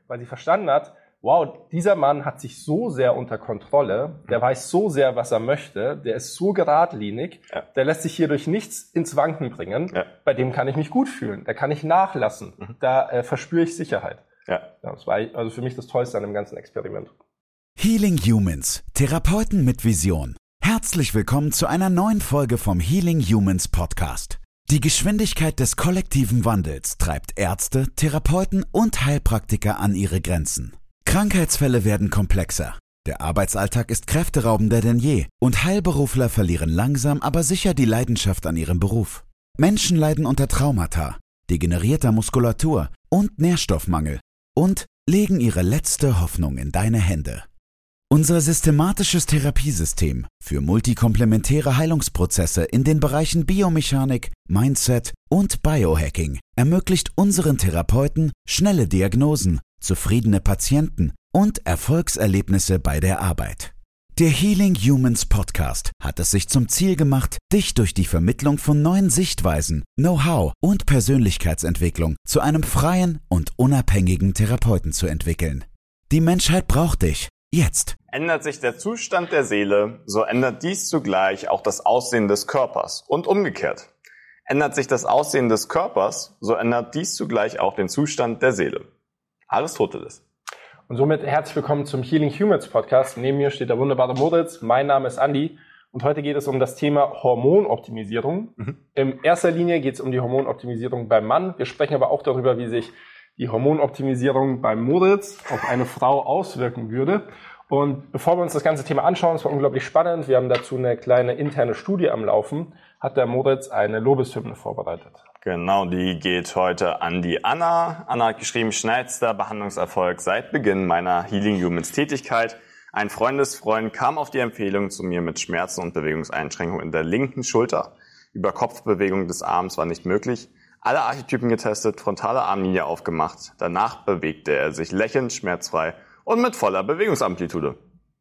weil sie verstanden hat, wow, dieser Mann hat sich so sehr unter Kontrolle, der weiß so sehr, was er möchte, der ist so geradlinig, der lässt sich hier durch nichts ins Wanken bringen, bei dem kann ich mich gut fühlen, da kann ich nachlassen, da verspüre ich Sicherheit. Ja, das war also für mich das Tollste an dem ganzen Experiment. Healing Humans, Therapeuten mit Vision. Herzlich willkommen zu einer neuen Folge vom Healing Humans Podcast. Die Geschwindigkeit des kollektiven Wandels treibt Ärzte, Therapeuten und Heilpraktiker an ihre Grenzen. Krankheitsfälle werden komplexer. Der Arbeitsalltag ist kräfteraubender denn je und Heilberufler verlieren langsam, aber sicher die Leidenschaft an ihrem Beruf. Menschen leiden unter Traumata, degenerierter Muskulatur und Nährstoffmangel und legen ihre letzte Hoffnung in deine Hände. Unser systematisches Therapiesystem für multikomplementäre Heilungsprozesse in den Bereichen Biomechanik, Mindset und Biohacking ermöglicht unseren Therapeuten schnelle Diagnosen, zufriedene Patienten und Erfolgserlebnisse bei der Arbeit. Der Healing Humans Podcast hat es sich zum Ziel gemacht, dich durch die Vermittlung von neuen Sichtweisen, Know-how und Persönlichkeitsentwicklung zu einem freien und unabhängigen Therapeuten zu entwickeln. Die Menschheit braucht dich. Jetzt. Ändert sich der Zustand der Seele, so ändert dies zugleich auch das Aussehen des Körpers und umgekehrt. Ändert sich das Aussehen des Körpers, so ändert dies zugleich auch den Zustand der Seele. Aristoteles. Und somit herzlich willkommen zum Healing Humans Podcast. Neben mir steht der wunderbare Moritz. Mein Name ist Andi und heute geht es um das Thema Hormonoptimisierung. In erster Linie geht es um die Hormonoptimisierung beim Mann. Wir sprechen aber auch darüber, wie sich die Hormonoptimisierung beim Moritz auf eine Frau auswirken würde. Und bevor wir uns das ganze Thema anschauen, es war unglaublich spannend, wir haben dazu eine kleine interne Studie am Laufen, hat der Moritz eine Lobeshymne vorbereitet. Genau, die geht heute an die Anna. Anna hat geschrieben, schnellster Behandlungserfolg seit Beginn meiner Healing Humans Tätigkeit. Ein Freundesfreund kam auf die Empfehlung zu mir mit Schmerzen und Bewegungseinschränkungen in der linken Schulter. Über Kopfbewegung des Arms war nicht möglich. Alle Archetypen getestet, frontale Armlinie aufgemacht. Danach bewegte er sich lächelnd, schmerzfrei und mit voller Bewegungsamplitude.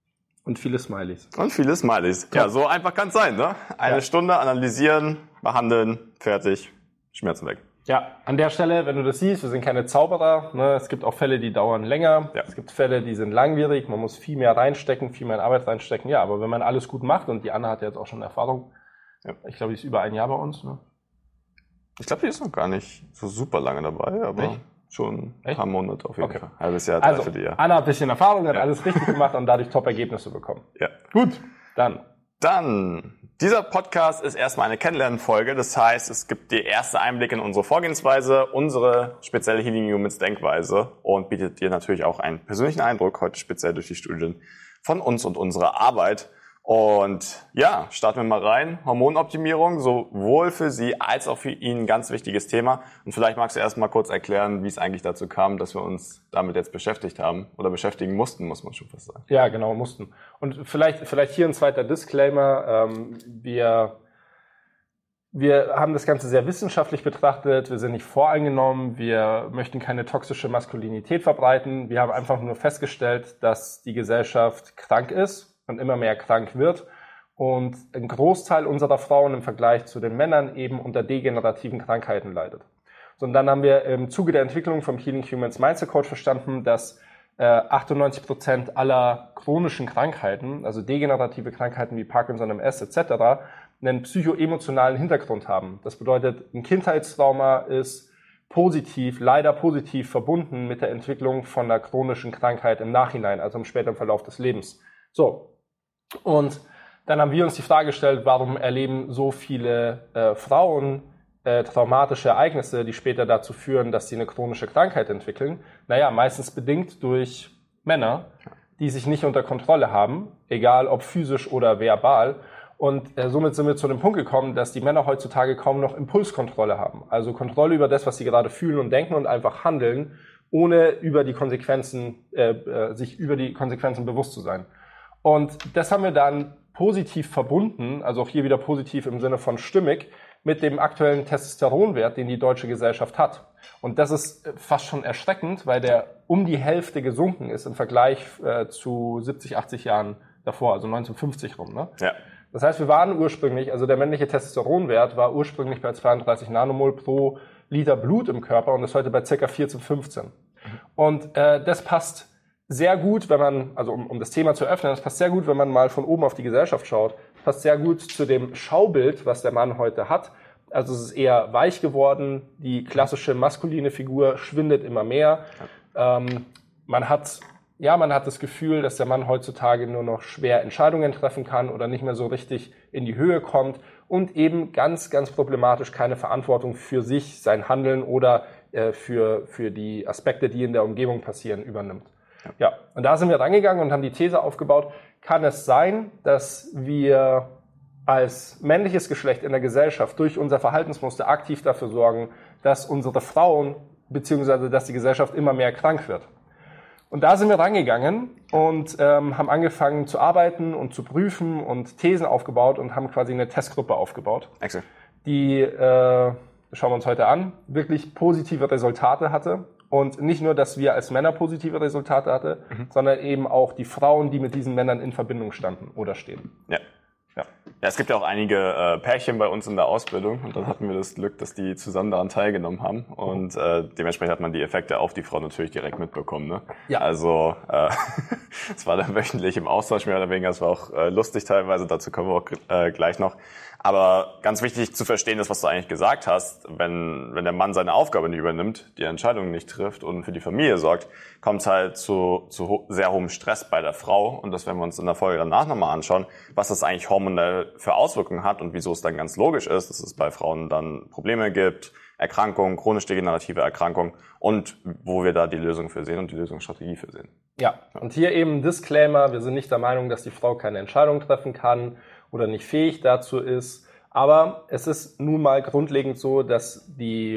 Und viele Smileys. Und viele Smileys. Ja, so einfach kann es sein, ne? Eine Stunde analysieren, behandeln, fertig, Schmerzen weg. Ja, an der Stelle, wenn du das siehst, wir sind keine Zauberer. Ne? Es gibt auch Fälle, die dauern länger. Ja. Es gibt Fälle, die sind langwierig. Man muss viel mehr reinstecken, viel mehr in Arbeit reinstecken. Ja, aber wenn man alles gut macht, und die Anna hat ja jetzt auch schon Erfahrung. Ja. Ich glaube, die ist über ein Jahr bei uns. Ne? Ich glaube, die ist noch gar nicht so super lange dabei, aber schon ein paar Monate auf jeden Fall. Halbes Jahr, dreiviertel Jahr. Anna hat ein bisschen Erfahrung, hat alles richtig gemacht und dadurch Top-Ergebnisse bekommen. Ja. Gut, Dann, dieser Podcast ist erstmal eine Kennenlernfolge. Das heißt, es gibt dir erste Einblicke in unsere Vorgehensweise, unsere spezielle Healing Humans Denkweise und bietet dir natürlich auch einen persönlichen Eindruck, heute speziell durch die Studien von uns und unserer Arbeit. Und ja, starten wir mal rein. Hormonoptimierung, sowohl für Sie als auch für ihn ein ganz wichtiges Thema. Und vielleicht magst du erst mal kurz erklären, wie es eigentlich dazu kam, dass wir uns damit jetzt beschäftigt haben oder beschäftigen mussten, muss man schon fast sagen. Ja, genau, mussten. Und vielleicht hier ein zweiter Disclaimer. Wir haben das Ganze sehr wissenschaftlich betrachtet. Wir sind nicht voreingenommen. Wir möchten keine toxische Maskulinität verbreiten. Wir haben einfach nur festgestellt, dass die Gesellschaft krank ist und immer mehr krank wird und ein Großteil unserer Frauen im Vergleich zu den Männern eben unter degenerativen Krankheiten leidet. So, und dann haben wir im Zuge der Entwicklung vom Healing Humans Mindset Coach verstanden, dass 98% aller chronischen Krankheiten, also degenerative Krankheiten wie Parkinson, MS etc., einen psychoemotionalen Hintergrund haben. Das bedeutet, ein Kindheitstrauma ist leider positiv verbunden mit der Entwicklung von einer chronischen Krankheit im Nachhinein, also im späteren Verlauf des Lebens. So. Und dann haben wir uns die Frage gestellt, warum erleben so viele Frauen traumatische Ereignisse, die später dazu führen, dass sie eine chronische Krankheit entwickeln. Naja, meistens bedingt durch Männer, die sich nicht unter Kontrolle haben, egal ob physisch oder verbal. Und somit sind wir zu dem Punkt gekommen, dass die Männer heutzutage kaum noch Impulskontrolle haben. Also Kontrolle über das, was sie gerade fühlen und denken und einfach handeln, ohne sich über die Konsequenzen bewusst zu sein. Und das haben wir dann positiv verbunden, also auch hier wieder positiv im Sinne von stimmig, mit dem aktuellen Testosteronwert, den die deutsche Gesellschaft hat. Und das ist fast schon erschreckend, weil der um die Hälfte gesunken ist im Vergleich zu 70, 80 Jahren davor, also 1950 rum. Ne? Ja. Das heißt, wir waren ursprünglich, also der männliche Testosteronwert war ursprünglich bei 32 Nanomol pro Liter Blut im Körper und ist heute bei ca. 14, 15. Und das passt sehr gut, wenn man, also um das Thema zu öffnen, das passt sehr gut, wenn man mal von oben auf die Gesellschaft schaut. Das passt sehr gut zu dem Schaubild, was der Mann heute hat. Also es ist eher weich geworden, die klassische maskuline Figur schwindet immer mehr. Man hat das Gefühl, dass der Mann heutzutage nur noch schwer Entscheidungen treffen kann oder nicht mehr so richtig in die Höhe kommt und eben ganz, ganz problematisch keine Verantwortung für sich, sein Handeln oder für die Aspekte, die in der Umgebung passieren, übernimmt. Ja, und da sind wir rangegangen und haben die These aufgebaut, kann es sein, dass wir als männliches Geschlecht in der Gesellschaft durch unser Verhaltensmuster aktiv dafür sorgen, dass unsere Frauen bzw. dass die Gesellschaft immer mehr krank wird. Und da sind wir rangegangen und haben angefangen zu arbeiten und zu prüfen und Thesen aufgebaut und haben quasi eine Testgruppe aufgebaut, die, schauen wir uns heute an, wirklich positive Resultate hatte. Und nicht nur, dass wir als Männer positive Resultate hatten, sondern eben auch die Frauen, die mit diesen Männern in Verbindung standen oder stehen. Ja. Ja, es gibt ja auch einige Pärchen bei uns in der Ausbildung und dann hatten wir das Glück, dass die zusammen daran teilgenommen haben und dementsprechend hat man die Effekte auf die Frau natürlich direkt mitbekommen. Ne? Ja. Also es war dann wöchentlich im Austausch mehr oder weniger, es war auch lustig teilweise, dazu kommen wir auch gleich noch. Aber ganz wichtig zu verstehen ist, was du eigentlich gesagt hast, wenn der Mann seine Aufgabe nicht übernimmt, die Entscheidungen nicht trifft und für die Familie sorgt, kommt es halt zu sehr hohem Stress bei der Frau. Und das werden wir uns in der Folge danach nochmal anschauen, was das eigentlich hormonell für Auswirkungen hat und wieso es dann ganz logisch ist, dass es bei Frauen dann Probleme gibt, Erkrankungen, chronisch-degenerative Erkrankungen und wo wir da die Lösung für sehen und die Lösungsstrategie für sehen. Ja, und hier eben ein Disclaimer, wir sind nicht der Meinung, dass die Frau keine Entscheidung treffen kann oder nicht fähig dazu ist. Aber es ist nun mal grundlegend so, dass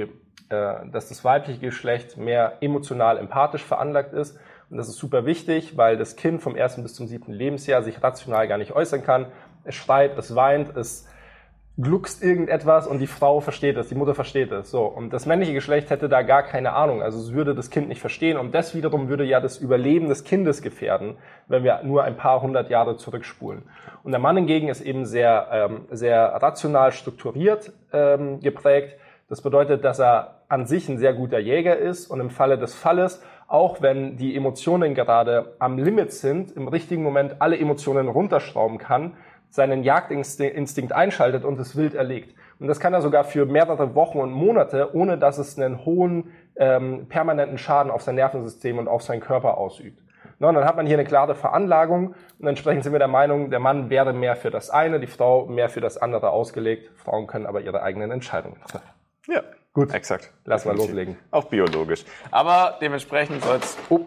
das weibliche Geschlecht mehr emotional empathisch veranlagt ist. Und das ist super wichtig, weil das Kind vom 1. bis zum 7. Lebensjahr sich rational gar nicht äußern kann. Es schreit, es weint, es gluckst irgendetwas und die Frau versteht es, die Mutter versteht es. So. Und das männliche Geschlecht hätte da gar keine Ahnung. Also es würde das Kind nicht verstehen und das wiederum würde ja das Überleben des Kindes gefährden, wenn wir nur ein paar hundert Jahre zurückspulen. Und der Mann hingegen ist eben sehr rational strukturiert geprägt. Das bedeutet, dass er an sich ein sehr guter Jäger ist und im Falle des Falles, auch wenn die Emotionen gerade am Limit sind, im richtigen Moment alle Emotionen runterschrauben kann, seinen Jagdinstinkt einschaltet und das Wild erlegt. Und das kann er sogar für mehrere Wochen und Monate, ohne dass es einen hohen permanenten Schaden auf sein Nervensystem und auf seinen Körper ausübt. Na, und dann hat man hier eine klare Veranlagung und entsprechend sind wir der Meinung, der Mann wäre mehr für das eine, die Frau mehr für das andere ausgelegt. Frauen können aber ihre eigenen Entscheidungen treffen. Ja, gut. Exakt. Lass mal loslegen. Auch biologisch. Aber dementsprechend soll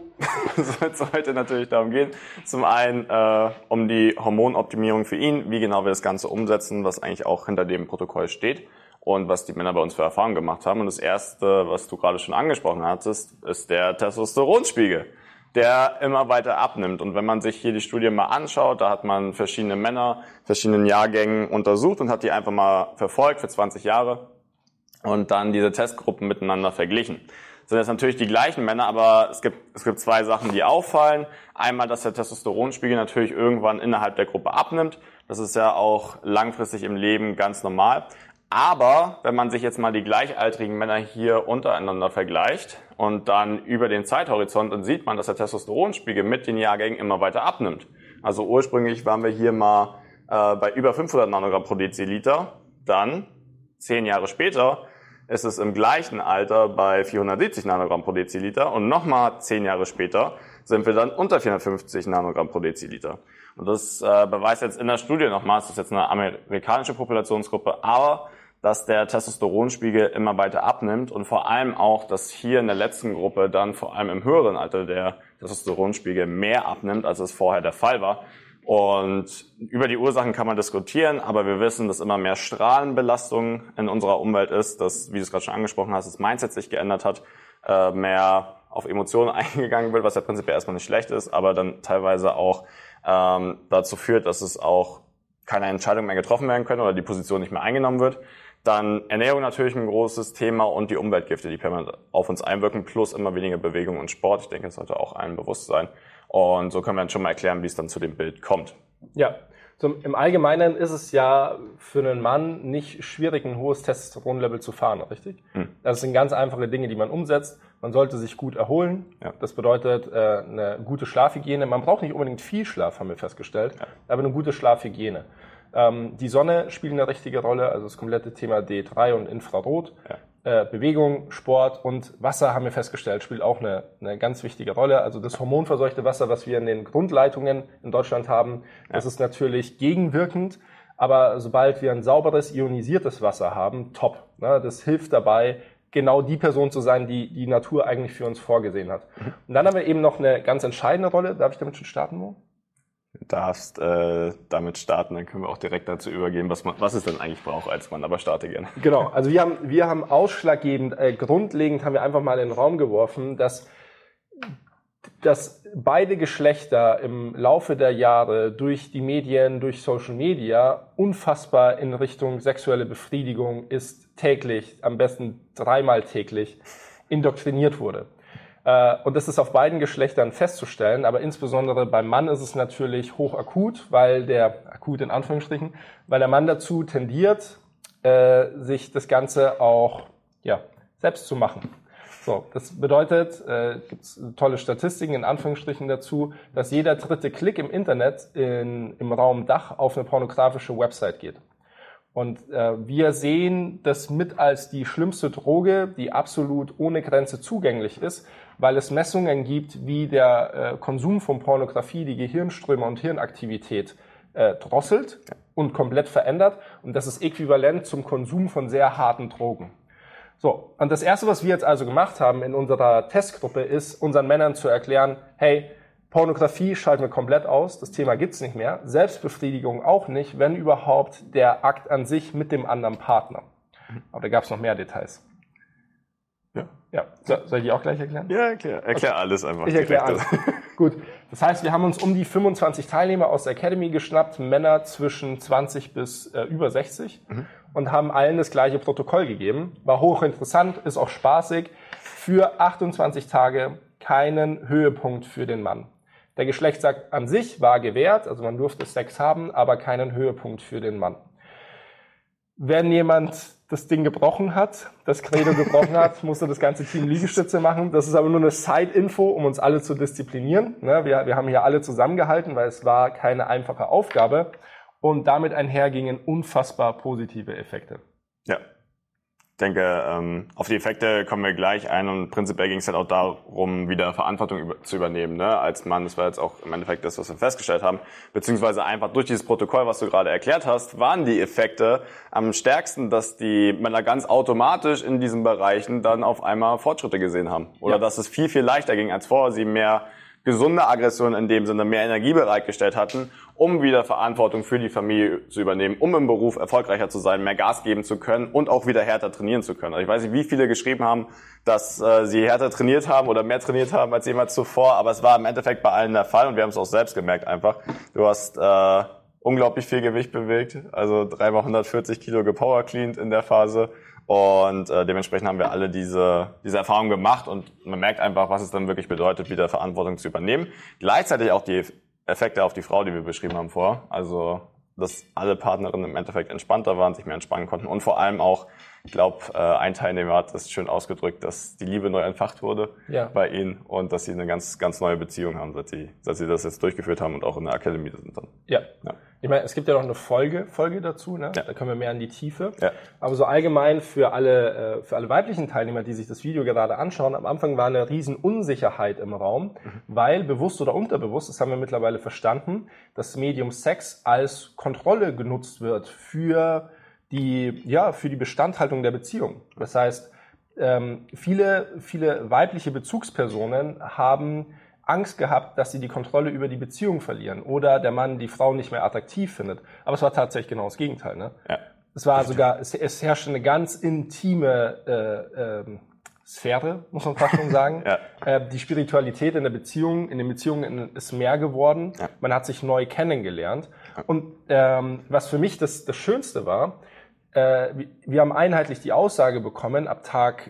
es heute natürlich darum gehen, zum einen um die Hormonoptimierung für ihn, wie genau wir das Ganze umsetzen, was eigentlich auch hinter dem Protokoll steht und was die Männer bei uns für Erfahrungen gemacht haben. Und das Erste, was du gerade schon angesprochen hattest, ist der Testosteronspiegel, der immer weiter abnimmt. Und wenn man sich hier die Studie mal anschaut, da hat man verschiedene Männer, verschiedenen Jahrgängen untersucht und hat die einfach mal verfolgt für 20 Jahre. Und dann diese Testgruppen miteinander verglichen. Das sind jetzt natürlich die gleichen Männer, aber es gibt zwei Sachen, die auffallen. Einmal, dass der Testosteronspiegel natürlich irgendwann innerhalb der Gruppe abnimmt. Das ist ja auch langfristig im Leben ganz normal. Aber wenn man sich jetzt mal die gleichaltrigen Männer hier untereinander vergleicht und dann über den Zeithorizont, dann sieht man, dass der Testosteronspiegel mit den Jahrgängen immer weiter abnimmt. Also ursprünglich waren wir hier mal bei über 500 Nanogramm pro Deziliter. Dann, 10 Jahre später, ist es im gleichen Alter bei 470 Nanogramm pro Deziliter und nochmal 10 Jahre später sind wir dann unter 450 Nanogramm pro Deziliter. Und das beweist jetzt in der Studie nochmal, es ist jetzt eine amerikanische Populationsgruppe, aber dass der Testosteronspiegel immer weiter abnimmt und vor allem auch, dass hier in der letzten Gruppe dann vor allem im höheren Alter der Testosteronspiegel mehr abnimmt, als es vorher der Fall war. Und über die Ursachen kann man diskutieren, aber wir wissen, dass immer mehr Strahlenbelastung in unserer Umwelt ist, dass, wie du es gerade schon angesprochen hast, das Mindset sich geändert hat, mehr auf Emotionen eingegangen wird, was ja prinzipiell erstmal nicht schlecht ist, aber dann teilweise auch dazu führt, dass es auch keine Entscheidungen mehr getroffen werden können oder die Position nicht mehr eingenommen wird. Dann Ernährung natürlich ein großes Thema und die Umweltgifte, die permanent auf uns einwirken, plus immer weniger Bewegung und Sport. Ich denke, das sollte auch allen bewusst sein. Und so können wir dann schon mal erklären, wie es dann zu dem Bild kommt. Ja, im Allgemeinen ist es ja für einen Mann nicht schwierig, ein hohes Testosteronlevel zu fahren, richtig? Das sind ganz einfache Dinge, die man umsetzt. Man sollte sich gut erholen. Ja. Das bedeutet eine gute Schlafhygiene. Man braucht nicht unbedingt viel Schlaf, haben wir festgestellt, aber eine gute Schlafhygiene. Die Sonne spielt eine richtige Rolle, also das komplette Thema D3 und Infrarot. Bewegung, Sport und Wasser, haben wir festgestellt, spielt auch eine ganz wichtige Rolle. Also das hormonverseuchte Wasser, was wir in den Grundleitungen in Deutschland haben, das ist natürlich gegenwirkend. Aber sobald wir ein sauberes, ionisiertes Wasser haben, top. Das hilft dabei, genau die Person zu sein, die die Natur eigentlich für uns vorgesehen hat. Und dann haben wir eben noch eine ganz entscheidende Rolle. Darf ich damit schon starten, Mo? Du darfst damit starten, dann können wir auch direkt dazu übergehen, was es denn eigentlich braucht als Mann, aber starte gerne. Genau, also wir haben ausschlaggebend, grundlegend haben wir einfach mal in den Raum geworfen, dass beide Geschlechter im Laufe der Jahre durch die Medien, durch Social Media unfassbar in Richtung sexuelle Befriedigung ist täglich, am besten 3-mal täglich, indoktriniert wurde. Und das ist auf beiden Geschlechtern festzustellen, aber insbesondere beim Mann ist es natürlich hochakut, weil der Mann dazu tendiert, sich das Ganze auch selbst zu machen. So, das bedeutet, gibt's tolle Statistiken in Anführungsstrichen dazu, dass jeder 3. Klick im Internet im Raum Dach auf eine pornografische Website geht. Und wir sehen das mit als die schlimmste Droge, die absolut ohne Grenze zugänglich ist, weil es Messungen gibt, wie der Konsum von Pornografie die Gehirnströme und Hirnaktivität drosselt und komplett verändert. Und das ist äquivalent zum Konsum von sehr harten Drogen. So, und das Erste, was wir jetzt also gemacht haben in unserer Testgruppe, ist, unseren Männern zu erklären, hey, Pornografie schalten wir komplett aus, das Thema gibt's nicht mehr, Selbstbefriedigung auch nicht, wenn überhaupt der Akt an sich mit dem anderen Partner. Aber da gab's noch mehr Details. Ja. Soll ich die auch gleich erklären? Ja, erklär alles einfach. Ich erkläre alles. Gut, das heißt, wir haben uns um die 25 Teilnehmer aus der Academy geschnappt, Männer zwischen 20 bis über 60 und haben allen das gleiche Protokoll gegeben. War hochinteressant, ist auch spaßig. Für 28 Tage keinen Höhepunkt für den Mann. Der Geschlechtsakt an sich war gewährt, also man durfte Sex haben, aber keinen Höhepunkt für den Mann. Wenn jemand das Ding gebrochen hat, das Credo gebrochen hat, musste das ganze Team Liegestütze machen. Das ist aber nur eine Side-Info, um uns alle zu disziplinieren. Wir haben hier alle zusammengehalten, weil es war keine einfache Aufgabe. Und damit einhergingen unfassbar positive Effekte. Ja. Ich denke, auf die Effekte kommen wir gleich ein und prinzipiell ging es halt auch darum, wieder Verantwortung zu übernehmen, ne? Als Mann. Das war jetzt auch im Endeffekt das, was wir festgestellt haben. Beziehungsweise einfach durch dieses Protokoll, was du gerade erklärt hast, waren die Effekte am stärksten, dass die Männer ganz automatisch in diesen Bereichen dann auf einmal Fortschritte gesehen haben. Oder dass es viel, viel leichter ging als vorher, sie mehr gesunde Aggression in dem Sinne, mehr Energie bereitgestellt hatten, um wieder Verantwortung für die Familie zu übernehmen, um im Beruf erfolgreicher zu sein, mehr Gas geben zu können und auch wieder härter trainieren zu können. Also ich weiß nicht, wie viele geschrieben haben, dass sie härter trainiert haben oder mehr trainiert haben als jemals zuvor, aber es war im Endeffekt bei allen der Fall und wir haben es auch selbst gemerkt einfach. Du hast unglaublich viel Gewicht bewegt, also 3x 140 Kilo gepowercleant in der Phase. Und dementsprechend haben wir alle diese Erfahrung gemacht und man merkt einfach, was es dann wirklich bedeutet, wieder Verantwortung zu übernehmen. Gleichzeitig auch die Effekte auf die Frau, die wir beschrieben haben vorher. Also, dass alle Partnerinnen im Endeffekt entspannter waren, sich mehr entspannen konnten und vor allem auch, ich glaube, ein Teilnehmer hat das schön ausgedrückt, dass die Liebe neu entfacht wurde bei ihnen und dass sie eine ganz, ganz neue Beziehung haben, seit sie das jetzt durchgeführt haben und auch in der Akademie sind dann. Ja. Ich meine, es gibt ja noch eine Folge dazu, ne? Da können wir mehr in die Tiefe. Ja. Aber so allgemein für alle weiblichen Teilnehmer, die sich das Video gerade anschauen, am Anfang war eine riesen Unsicherheit im Raum, weil bewusst oder unterbewusst, das haben wir mittlerweile verstanden, das Medium Sex als Kontrolle genutzt wird für die Bestandhaltung der Beziehung. Das heißt, viele weibliche Bezugspersonen haben Angst gehabt, dass sie die Kontrolle über die Beziehung verlieren oder der Mann die Frau nicht mehr attraktiv findet. Aber es war tatsächlich genau das Gegenteil. Ne? Ja. Es war sogar, es herrschte eine ganz intime Sphäre, muss man fast schon sagen. Die Spiritualität in den Beziehungen ist mehr geworden. Ja. Man hat sich neu kennengelernt. Ja. Und was für mich das Schönste war, wir haben einheitlich die Aussage bekommen, ab Tag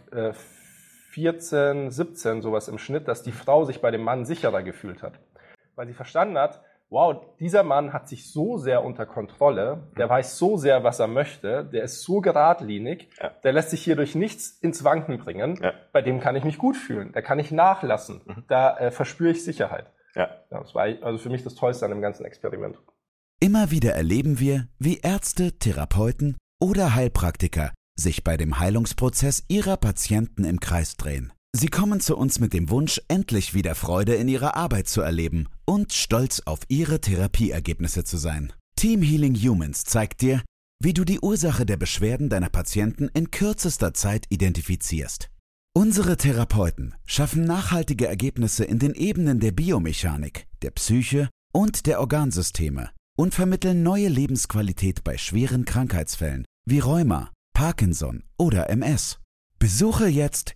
14, 17 sowas im Schnitt, dass die Frau sich bei dem Mann sicherer gefühlt hat. Weil sie verstanden hat, wow, dieser Mann hat sich so sehr unter Kontrolle, der weiß so sehr, was er möchte, der ist so geradlinig, der lässt sich hier durch nichts ins Wanken bringen, bei dem kann ich mich gut fühlen, da kann ich nachlassen, da verspüre ich Sicherheit. Ja, das war also für mich das Tollste an dem ganzen Experiment. Immer wieder erleben wir, wie Ärzte, Therapeuten oder Heilpraktiker sich bei dem Heilungsprozess ihrer Patienten im Kreis drehen. Sie kommen zu uns mit dem Wunsch, endlich wieder Freude in ihrer Arbeit zu erleben und stolz auf ihre Therapieergebnisse zu sein. Team Healing Humans zeigt dir, wie du die Ursache der Beschwerden deiner Patienten in kürzester Zeit identifizierst. Unsere Therapeuten schaffen nachhaltige Ergebnisse in den Ebenen der Biomechanik, der Psyche und der Organsysteme und vermitteln neue Lebensqualität bei schweren Krankheitsfällen wie Rheuma, Parkinson oder MS. Besuche jetzt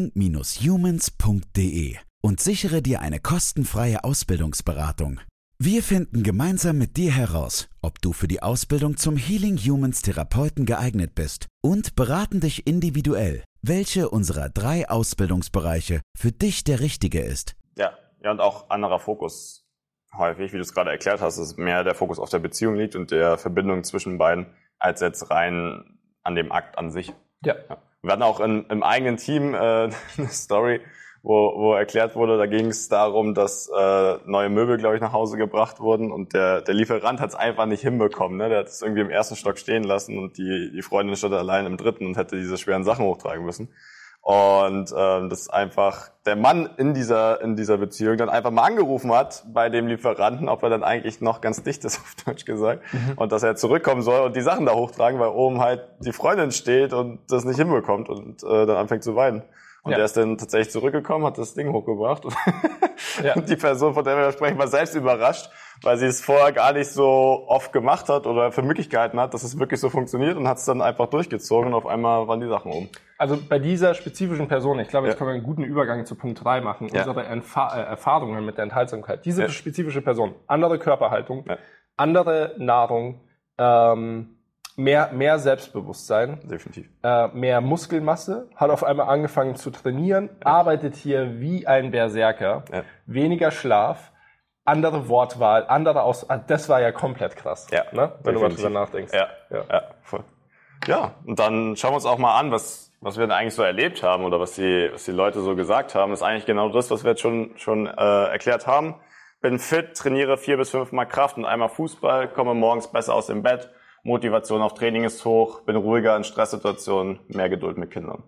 healing-humans.de und sichere dir eine kostenfreie Ausbildungsberatung. Wir finden gemeinsam mit dir heraus, ob du für die Ausbildung zum Healing Humans Therapeuten geeignet bist und beraten dich individuell, welche unserer 3 Ausbildungsbereiche für dich der richtige ist. Ja, und auch anderer Fokus häufig, wie du es gerade erklärt hast, dass mehr der Fokus auf der Beziehung liegt und der Verbindung zwischen beiden, als jetzt rein an dem Akt an sich. Ja. Wir hatten auch im eigenen Team eine Story, wo erklärt wurde, da ging es darum, dass neue Möbel, glaube ich, nach Hause gebracht wurden und der Lieferant hat es einfach nicht hinbekommen. Ne? Der hat es irgendwie im 1. Stock stehen lassen und die Freundin stand allein im 3. und hätte diese schweren Sachen hochtragen müssen. Und das einfach der Mann in dieser Beziehung dann einfach mal angerufen hat bei dem Lieferanten, ob er dann eigentlich noch ganz dicht ist, auf Deutsch gesagt, und dass er zurückkommen soll und die Sachen da hochtragen, weil oben halt die Freundin steht und das nicht hinbekommt und dann anfängt zu weinen. Und der ist dann tatsächlich zurückgekommen, hat das Ding hochgebracht. Und die Person, von der wir sprechen, war selbst überrascht, weil sie es vorher gar nicht so oft gemacht hat oder für möglich gehalten hat, dass es wirklich so funktioniert und hat es dann einfach durchgezogen und auf einmal waren die Sachen um. Also bei dieser spezifischen Person, ich glaube, jetzt können wir einen guten Übergang zu Punkt 3 machen, unsere Erfahrungen mit der Enthaltsamkeit. Diese spezifische Person, andere Körperhaltung, andere Nahrung, mehr Selbstbewusstsein, definitiv, mehr Muskelmasse, hat auf einmal angefangen zu trainieren, arbeitet hier wie ein Berserker, weniger Schlaf, andere Wortwahl, das war ja komplett krass, ne? Wenn du mal drüber nachdenkst. Ja, voll. Ja, und dann schauen wir uns auch mal an, was wir denn eigentlich so erlebt haben oder was die Leute so gesagt haben. Das ist eigentlich genau das, was wir jetzt schon erklärt haben. Bin fit, trainiere 4 bis 5 Mal Kraft und einmal Fußball, komme morgens besser aus dem Bett, Motivation auf Training ist hoch, bin ruhiger in Stresssituationen, mehr Geduld mit Kindern.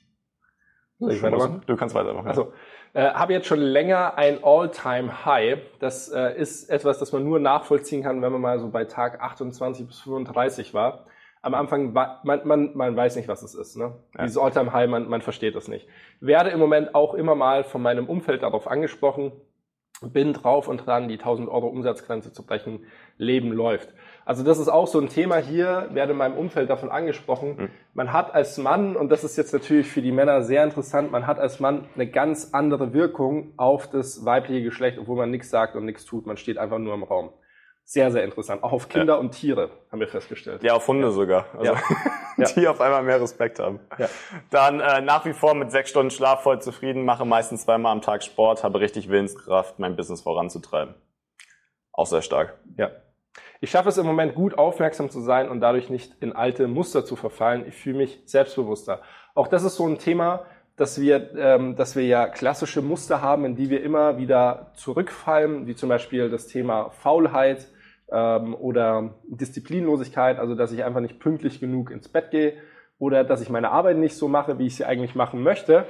Du kannst weitermachen. Also, habe jetzt schon länger ein All-Time-High. Das ist etwas, das man nur nachvollziehen kann, wenn man mal so bei Tag 28 bis 35 war. Am Anfang, man weiß nicht, was es ist. Ne? Dieses All-Time-High, man versteht es nicht. Werde im Moment auch immer mal von meinem Umfeld darauf angesprochen, bin drauf und dran, die 1.000 € Umsatzgrenze zu brechen. Leben läuft. Also das ist auch so ein Thema hier, werde in meinem Umfeld davon angesprochen. Man hat als Mann, und das ist jetzt natürlich für die Männer sehr interessant, man hat als Mann eine ganz andere Wirkung auf das weibliche Geschlecht, obwohl man nichts sagt und nichts tut. Man steht einfach nur im Raum. Sehr, sehr interessant. Auch auf Kinder und Tiere, haben wir festgestellt. Ja, auf Hunde sogar. Also die auf einmal mehr Respekt haben. Ja. Dann nach wie vor mit 6 Stunden Schlaf voll zufrieden, mache meistens 2-mal am Tag Sport, habe richtig Willenskraft, mein Business voranzutreiben. Auch sehr stark. Ja. Ich schaffe es im Moment gut, aufmerksam zu sein und dadurch nicht in alte Muster zu verfallen. Ich fühle mich selbstbewusster. Auch das ist so ein Thema, dass wir ja klassische Muster haben, in die wir immer wieder zurückfallen, wie zum Beispiel das Thema Faulheit oder Disziplinlosigkeit, also dass ich einfach nicht pünktlich genug ins Bett gehe oder dass ich meine Arbeit nicht so mache, wie ich sie eigentlich machen möchte.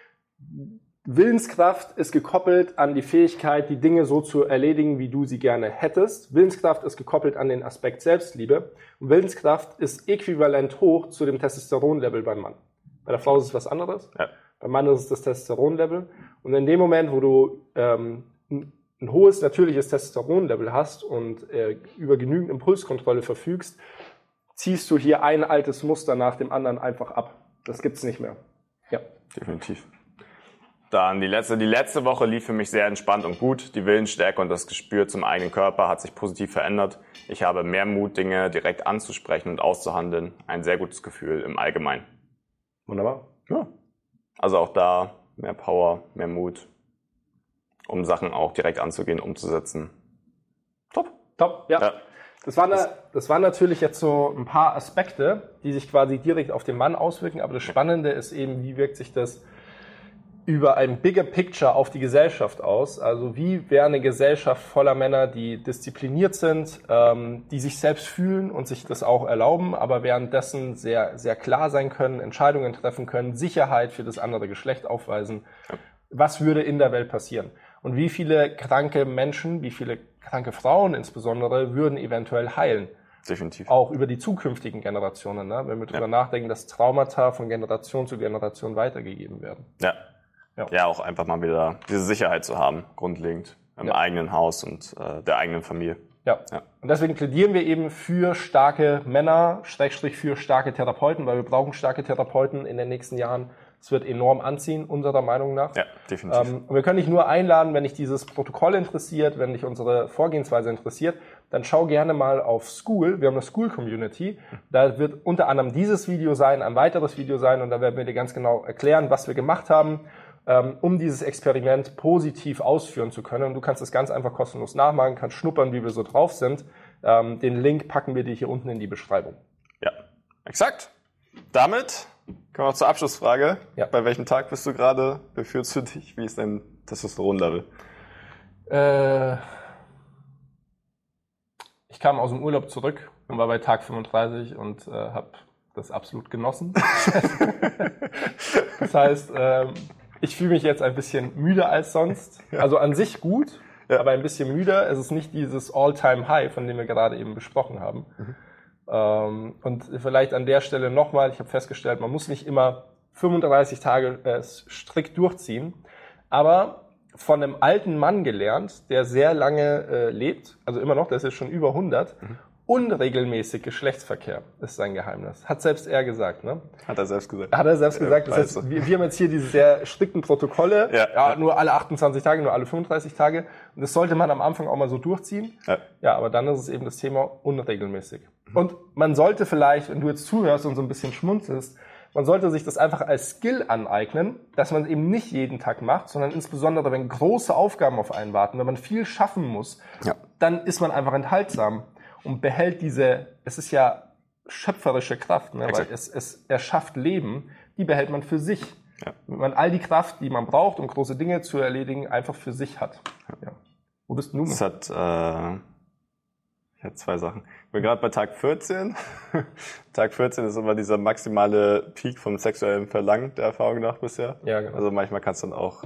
Willenskraft ist gekoppelt an die Fähigkeit, die Dinge so zu erledigen, wie du sie gerne hättest. Willenskraft ist gekoppelt an den Aspekt Selbstliebe. Und Willenskraft ist äquivalent hoch zu dem Testosteronlevel beim Mann. Bei der Frau ist es was anderes. Ja. Beim Mann ist es das Testosteronlevel. Und in dem Moment, wo du ein hohes natürliches Testosteronlevel hast und über genügend Impulskontrolle verfügst, ziehst du hier ein altes Muster nach dem anderen einfach ab. Das gibt's nicht mehr. Ja. Definitiv. Dann die letzte Woche lief für mich sehr entspannt und gut. Die Willensstärke und das Gespür zum eigenen Körper hat sich positiv verändert. Ich habe mehr Mut, Dinge direkt anzusprechen und auszuhandeln. Ein sehr gutes Gefühl im Allgemeinen. Wunderbar. Ja. Also auch da mehr Power, mehr Mut, um Sachen auch direkt anzugehen, umzusetzen. Top, ja. Das waren natürlich jetzt so ein paar Aspekte, die sich quasi direkt auf den Mann auswirken, aber das Spannende ist eben, wie wirkt sich das über ein bigger picture auf die Gesellschaft aus. Also wie wäre eine Gesellschaft voller Männer, die diszipliniert sind, die sich selbst fühlen und sich das auch erlauben, aber währenddessen sehr, sehr klar sein können, Entscheidungen treffen können, Sicherheit für das andere Geschlecht aufweisen. Was würde in der Welt passieren? Und wie viele kranke Menschen, wie viele kranke Frauen insbesondere, würden eventuell heilen? Definitiv. Auch über die zukünftigen Generationen, ne? Wenn wir darüber nachdenken, dass Traumata von Generation zu Generation weitergegeben werden. Ja, auch einfach mal wieder diese Sicherheit zu haben, grundlegend, im eigenen Haus und der eigenen Familie. Ja. Und deswegen plädieren wir eben für starke Männer, für starke Therapeuten, weil wir brauchen starke Therapeuten in den nächsten Jahren. Es wird enorm anziehen, unserer Meinung nach. Ja, definitiv. Und wir können dich nur einladen, wenn dich dieses Protokoll interessiert, wenn dich unsere Vorgehensweise interessiert, dann schau gerne mal auf School. Wir haben eine School-Community. Da wird unter anderem dieses Video sein, ein weiteres Video sein und da werden wir dir ganz genau erklären, was wir gemacht haben, um dieses Experiment positiv ausführen zu können. Und du kannst es ganz einfach kostenlos nachmachen, kannst schnuppern, wie wir so drauf sind. Den Link packen wir dir hier unten in die Beschreibung. Ja, exakt. Damit kommen wir zur Abschlussfrage. Ja. Bei welchem Tag bist du gerade? Wie fühlst du dich? Wie ist dein Testosteron-Level? Ich kam aus dem Urlaub zurück und war bei Tag 35 und habe das absolut genossen. Das heißt, ich fühle mich jetzt ein bisschen müder als sonst. Also an sich gut, aber ein bisschen müder. Es ist nicht dieses All-Time-High, von dem wir gerade eben besprochen haben. Und vielleicht an der Stelle nochmal, ich habe festgestellt, man muss nicht immer 35 Tage strikt durchziehen, aber von einem alten Mann gelernt, der sehr lange lebt, also immer noch, der ist jetzt schon über 100, unregelmäßig Geschlechtsverkehr ist sein Geheimnis. Hat selbst er gesagt, ne? Hat er selbst gesagt. Das heißt, wir haben jetzt hier diese sehr strikten Protokolle, nur alle 28 Tage, nur alle 35 Tage. Und das sollte man am Anfang auch mal so durchziehen. Ja, aber dann ist es eben das Thema unregelmäßig. Und man sollte vielleicht, wenn du jetzt zuhörst und so ein bisschen schmunzelst, man sollte sich das einfach als Skill aneignen, dass man es eben nicht jeden Tag macht, sondern insbesondere, wenn große Aufgaben auf einen warten, wenn man viel schaffen muss, dann ist man einfach enthaltsam und behält es ist ja schöpferische Kraft, ne? Weil es erschafft Leben, die behält man für sich. Ja. Wenn man all die Kraft, die man braucht, um große Dinge zu erledigen, einfach für sich hat. Ja. Wo bist du nun? Ich hatte 2 Sachen. Ich bin gerade bei Tag 14. Tag 14 ist immer dieser maximale Peak vom sexuellen Verlangen der Erfahrung nach bisher. Ja, genau. Also manchmal kann es dann auch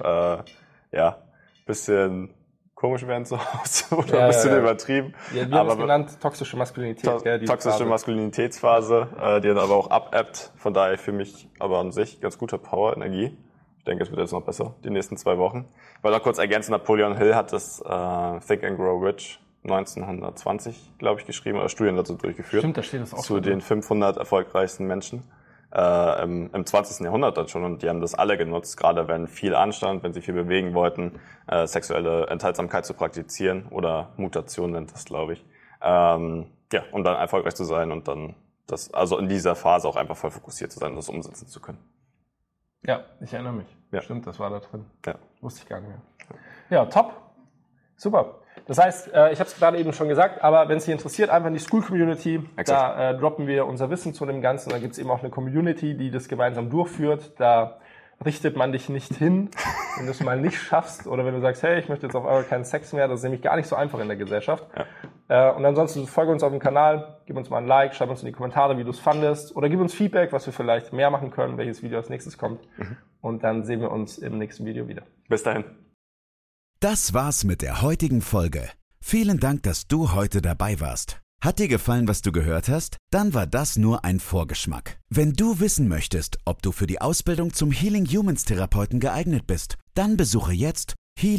bisschen komisch werden zu Hause oder ein bisschen übertrieben. Ja, wir haben es genannt toxische Maskulinität. Toxische Maskulinitätsphase, die dann aber auch abebbt. Von daher für mich aber an sich ganz guter Power, Energie. Ich denke, es wird jetzt noch besser, die nächsten 2 Wochen. Ich wollte noch kurz ergänzen, Napoleon Hill hat das Think and Grow Rich 1920, glaube ich, geschrieben, oder Studien dazu durchgeführt. Stimmt, da steht das auch. Zu den 500 erfolgreichsten Menschen im 20. Jahrhundert dann schon, und die haben das alle genutzt, gerade wenn viel anstand, wenn sie viel bewegen wollten, sexuelle Enthaltsamkeit zu praktizieren oder Mutation nennt das, glaube ich. Um dann erfolgreich zu sein und dann also in dieser Phase auch einfach voll fokussiert zu sein und das umsetzen zu können. Ja, ich erinnere mich. Ja. Stimmt, das war da drin. Ja. Wusste ich gar nicht mehr. Ja, top. Super. Das heißt, ich habe es gerade eben schon gesagt, aber wenn es dich interessiert, einfach in die School-Community. Da droppen wir unser Wissen zu dem Ganzen. Da gibt es eben auch eine Community, die das gemeinsam durchführt. Da richtet man dich nicht hin, wenn du es mal nicht schaffst oder wenn du sagst, hey, ich möchte jetzt auf einmal keinen Sex mehr. Das ist nämlich gar nicht so einfach in der Gesellschaft. Ja. Und ansonsten folge uns auf dem Kanal, gib uns mal ein Like, schreib uns in die Kommentare, wie du es fandest, oder gib uns Feedback, was wir vielleicht mehr machen können, welches Video als nächstes kommt. Und dann sehen wir uns im nächsten Video wieder. Bis dahin. Das war's mit der heutigen Folge. Vielen Dank, dass du heute dabei warst. Hat dir gefallen, was du gehört hast? Dann war das nur ein Vorgeschmack. Wenn du wissen möchtest, ob du für die Ausbildung zum Healing Humans Therapeuten geeignet bist, dann besuche jetzt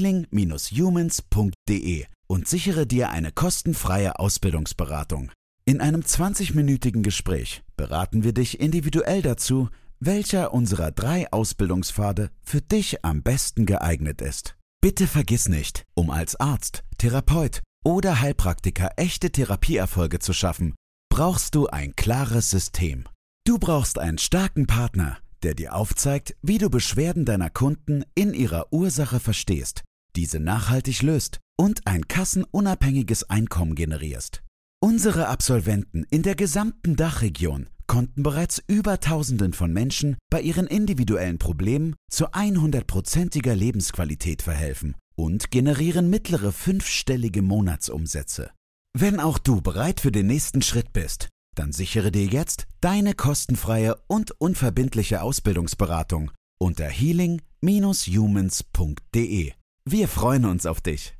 healing-humans.de und sichere dir eine kostenfreie Ausbildungsberatung. In einem 20-minütigen Gespräch beraten wir dich individuell dazu, welcher unserer 3 Ausbildungspfade für dich am besten geeignet ist. Bitte vergiss nicht, um als Arzt, Therapeut oder Heilpraktiker echte Therapieerfolge zu schaffen, brauchst du ein klares System. Du brauchst einen starken Partner, der dir aufzeigt, wie du Beschwerden deiner Kunden in ihrer Ursache verstehst, diese nachhaltig löst und ein kassenunabhängiges Einkommen generierst. Unsere Absolventen in der gesamten Dachregion konnten bereits über Tausenden von Menschen bei ihren individuellen Problemen zu 100%iger Lebensqualität verhelfen und generieren mittlere 5-stellige Monatsumsätze. Wenn auch du bereit für den nächsten Schritt bist, dann sichere dir jetzt deine kostenfreie und unverbindliche Ausbildungsberatung unter healing-humans.de. Wir freuen uns auf dich.